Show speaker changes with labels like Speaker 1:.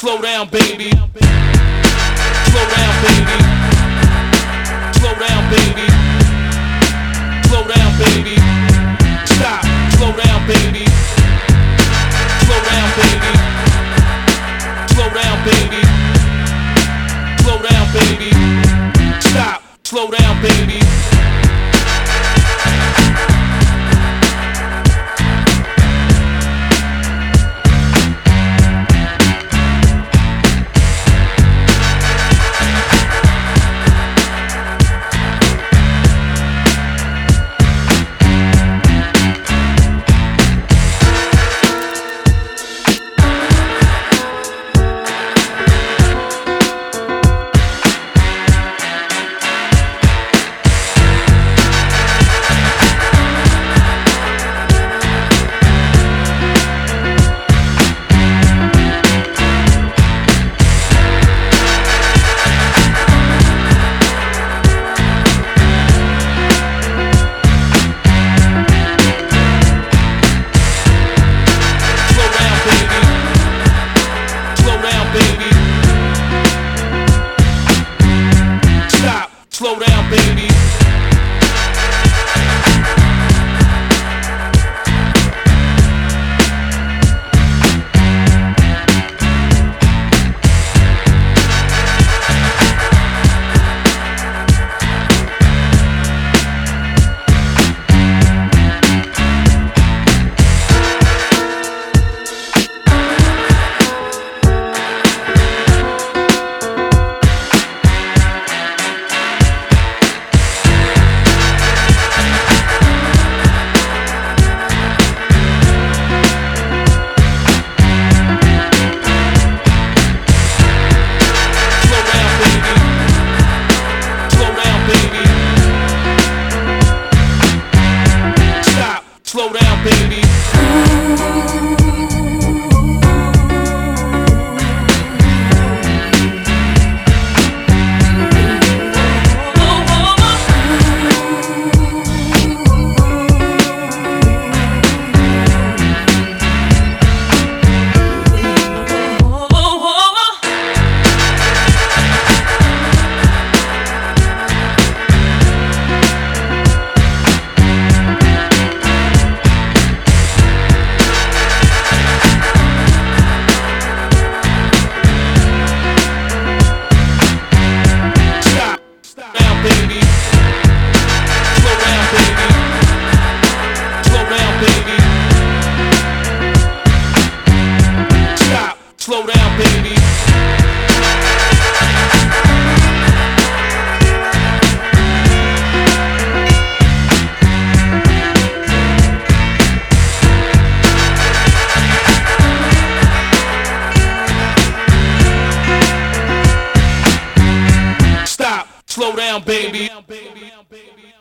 Speaker 1: Slow down, baby. Slow down, baby. Slow down, baby. Slow down, baby. Stop. Slow down, baby. Slow down, baby. Slow down, baby. Slow down, baby. Stop. Slow down, baby. Slow down, baby. Slow down, baby. Slow down, baby. Stop. Slow down, baby.